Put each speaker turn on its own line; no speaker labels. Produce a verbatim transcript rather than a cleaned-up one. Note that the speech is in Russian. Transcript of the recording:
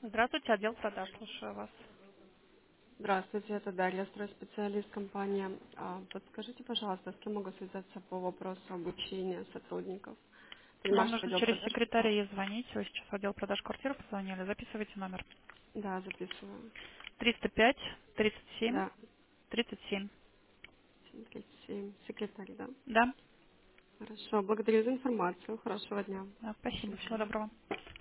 Здравствуйте, отдел продаж, слушаю вас.
Здравствуйте, это Дарья, стройспециалист компании. А, Подскажите, пожалуйста, с кем могу связаться по вопросу обучения сотрудников? Понимаю,
Вам
что
нужно
отдел
через
продаж?
секретаря звонить. Вы сейчас в отдел продаж квартир позвонили. Записывайте номер.
Да, записываю.
триста пять тридцать семь
Да,
тридцать семь.
тридцать семь, секретарь, да.
Да?
Хорошо, благодарю за информацию. Хорошего дня.
Да,
До
спасибо. Всего
свидания.
доброго.